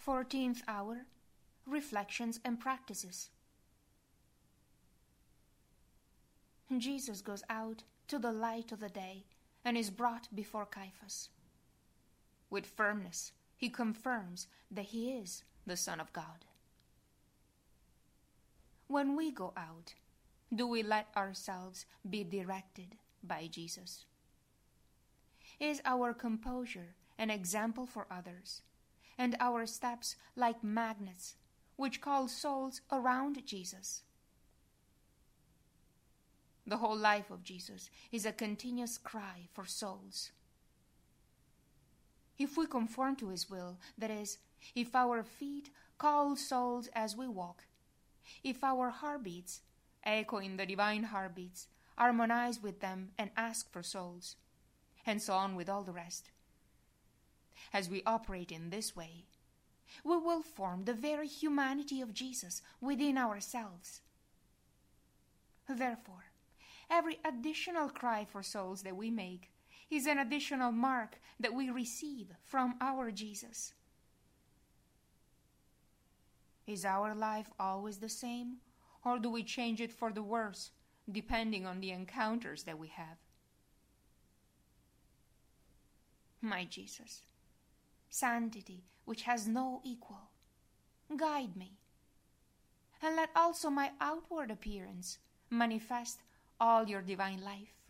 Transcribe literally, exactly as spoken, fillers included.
fourteenth Hour, Reflections and Practices. Jesus goes out to the light of the day and is brought before Caiaphas. With firmness, he confirms that he is the Son of God. When we go out, do we let ourselves be directed by Jesus? Is our composure an example for others, and our steps like magnets which call souls around Jesus? The whole life of Jesus is a continuous cry for souls. If we conform to his will, that is, if our feet call souls as we walk, if our heartbeats, echoing the divine heartbeats, harmonize with them and ask for souls, and so on with all the rest, as we operate in this way, we will form the very humanity of Jesus within ourselves. Therefore, every additional cry for souls that we make is an additional mark that we receive from our Jesus. Is our life always the same, or do we change it for the worse, depending on the encounters that we have? My Jesus, sanctity which has no equal, guide me, and let also my outward appearance manifest all your divine life.